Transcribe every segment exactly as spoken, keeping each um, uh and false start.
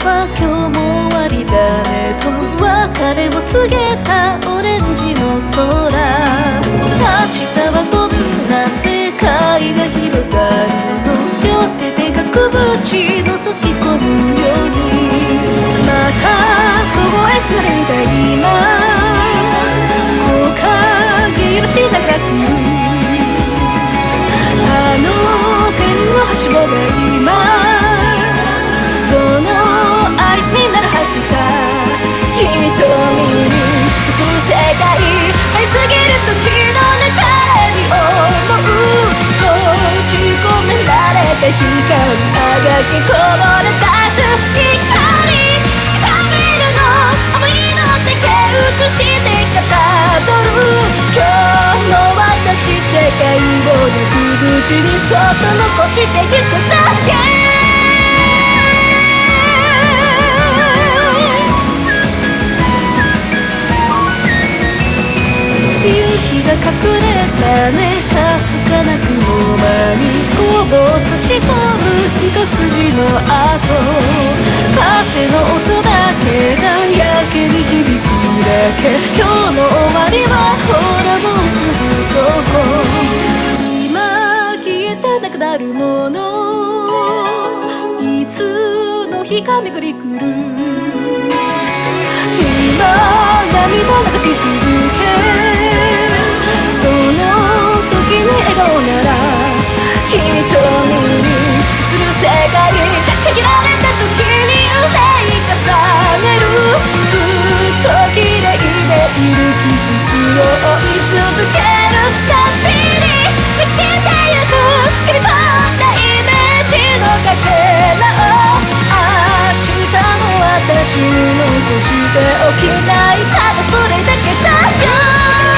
は今日も終わりだねと別れを告げたオレンジの空。明日はどんな世界が広がるの。両手で額縁覗き込むようにまた凍えすれた今木陰揺らしながら来るあの天のはしごが今その合図になるはずさ。瞳に映る世界愛すぎる時の流れに思う閉じ込められた光あがきこぼれ出す光突き止めるの思いの手毛映してかたどる今日の私世界を額縁にそっと残してゆくだけ。夕日が隠れたねかすかな雲間にこぼ差し込む一筋の跡風の音だけがやけに響くだけ今日の終わりはほらもうすぐそこ今消えてなくなるものいつの日か巡り来る今涙流し続けその時に笑顔なら瞳に映る世界限られた時に憂い重ねるずっと綺麗でいる傷を追い続けるたびに満ちてゆく切り取ったイメージのかけらを明日の私に残しておきないただそれだけだよ。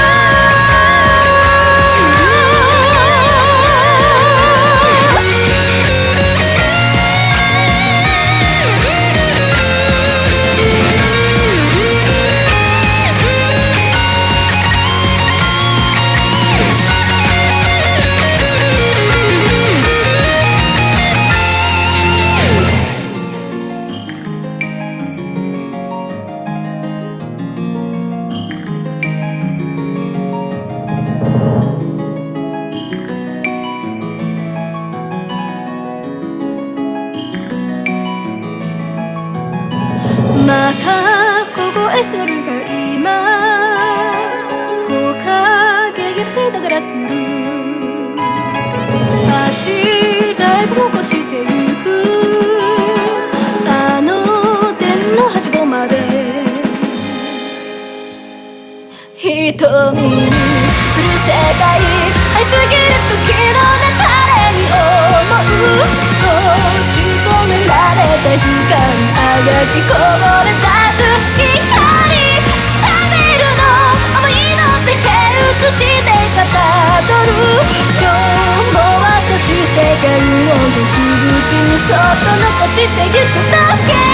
また凍えするが今木陰揺らしながら来る足だいぶ残してゆくあの天のはしごまで瞳に映る世界愛すぎる時の流れに思う閉じ込められた光あがきこぼれ出す光突き止めるの思いの手毛映してかたどる今日も私世界を額縁にそっと残してゆくだけ。